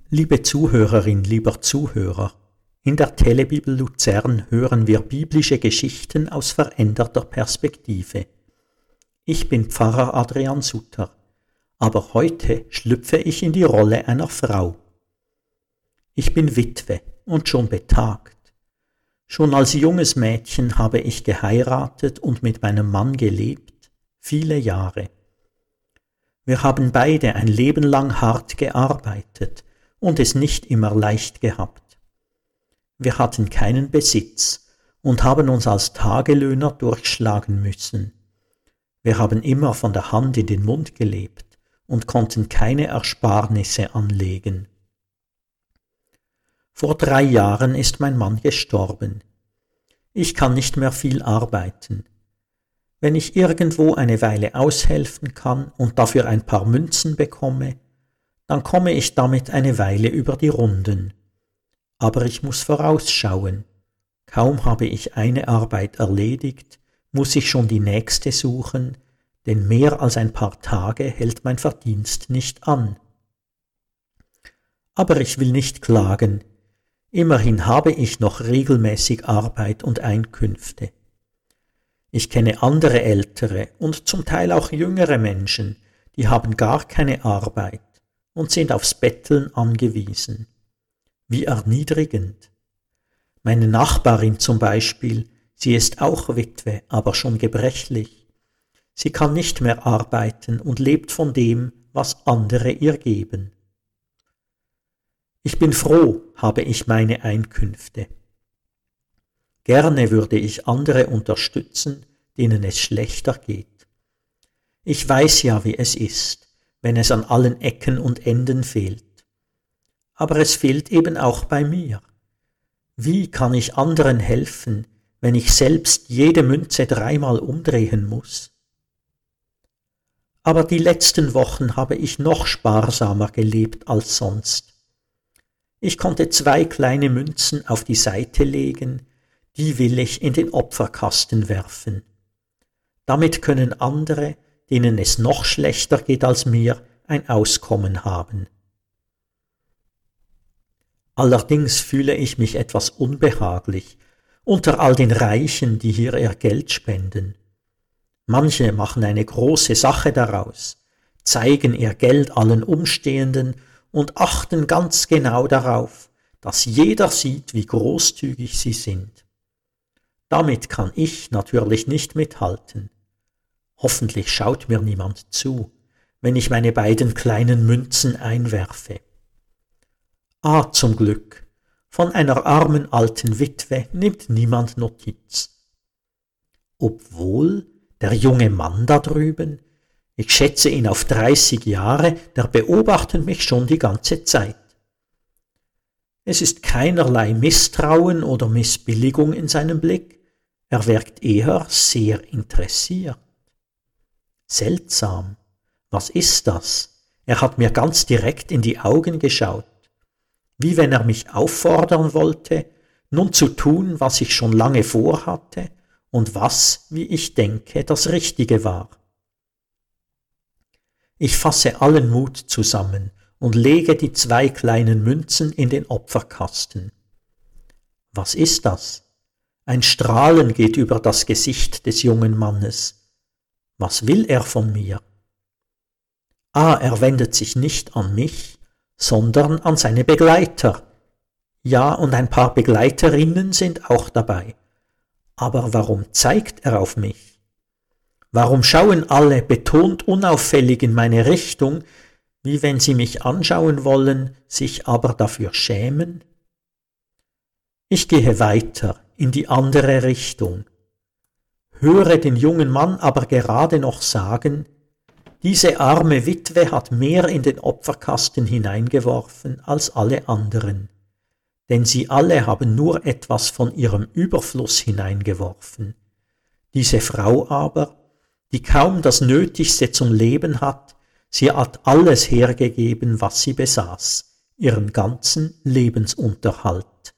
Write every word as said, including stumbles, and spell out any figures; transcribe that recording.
Liebe Zuhörerin, lieber Zuhörer, in der Telebibel Luzern hören wir biblische Geschichten aus veränderter Perspektive. Ich bin Pfarrer Adrian Sutter, aber heute schlüpfe ich in die Rolle einer Frau. Ich bin Witwe und schon betagt. Schon als junges Mädchen habe ich geheiratet und mit meinem Mann gelebt, viele Jahre. Wir haben beide ein Leben lang hart gearbeitet und es nicht immer leicht gehabt. Wir hatten keinen Besitz und haben uns als Tagelöhner durchschlagen müssen. Wir haben immer von der Hand in den Mund gelebt und konnten keine Ersparnisse anlegen. Vor drei Jahren ist mein Mann gestorben. Ich kann nicht mehr viel arbeiten. Wenn ich irgendwo eine Weile aushelfen kann und dafür ein paar Münzen bekomme, dann komme ich damit eine Weile über die Runden. Aber ich muss vorausschauen. Kaum habe ich eine Arbeit erledigt, muss ich schon die nächste suchen, denn mehr als ein paar Tage hält mein Verdienst nicht an. Aber ich will nicht klagen. Immerhin habe ich noch regelmäßig Arbeit und Einkünfte. Ich kenne andere ältere und zum Teil auch jüngere Menschen, die haben gar keine Arbeit und sind aufs Betteln angewiesen. Wie erniedrigend. Meine Nachbarin zum Beispiel, sie ist auch Witwe, aber schon gebrechlich. Sie kann nicht mehr arbeiten und lebt von dem, was andere ihr geben. Ich bin froh, habe ich meine Einkünfte. Gerne würde ich andere unterstützen, denen es schlechter geht. Ich weiß ja, wie es ist, wenn es an allen Ecken und Enden fehlt. Aber es fehlt eben auch bei mir. Wie kann ich anderen helfen, wenn ich selbst jede Münze dreimal umdrehen muss? Aber die letzten Wochen habe ich noch sparsamer gelebt als sonst. Ich konnte zwei kleine Münzen auf die Seite legen, die will ich in den Opferkasten werfen. Damit können andere, denen es noch schlechter geht als mir, ein Auskommen haben. Allerdings fühle ich mich etwas unbehaglich unter all den Reichen, die hier ihr Geld spenden. Manche machen eine große Sache daraus, zeigen ihr Geld allen Umstehenden und achten ganz genau darauf, dass jeder sieht, wie großzügig sie sind. Damit kann ich natürlich nicht mithalten. Hoffentlich schaut mir niemand zu, wenn ich meine beiden kleinen Münzen einwerfe. Ah, zum Glück, von einer armen alten Witwe nimmt niemand Notiz. Obwohl der junge Mann da drüben, ich schätze ihn auf dreißig Jahre, der beobachtet mich schon die ganze Zeit. Es ist keinerlei Misstrauen oder Missbilligung in seinem Blick, er wirkt eher sehr interessiert. Seltsam, was ist das? Er hat mir ganz direkt in die Augen geschaut, wie wenn er mich auffordern wollte, nun zu tun, was ich schon lange vorhatte und was, wie ich denke, das Richtige war. Ich fasse allen Mut zusammen und lege die zwei kleinen Münzen in den Opferkasten. Was ist das? Ein Strahlen geht über das Gesicht des jungen Mannes. Was will er von mir? Ah, er wendet sich nicht an mich, sondern an seine Begleiter. Ja, und ein paar Begleiterinnen sind auch dabei. Aber warum zeigt er auf mich? Warum schauen alle betont unauffällig in meine Richtung, wie wenn sie mich anschauen wollen, sich aber dafür schämen? Ich gehe weiter in die andere Richtung. Höre den jungen Mann aber gerade noch sagen, diese arme Witwe hat mehr in den Opferkasten hineingeworfen als alle anderen, denn sie alle haben nur etwas von ihrem Überfluss hineingeworfen. Diese Frau aber, die kaum das Nötigste zum Leben hat, sie hat alles hergegeben, was sie besaß, ihren ganzen Lebensunterhalt.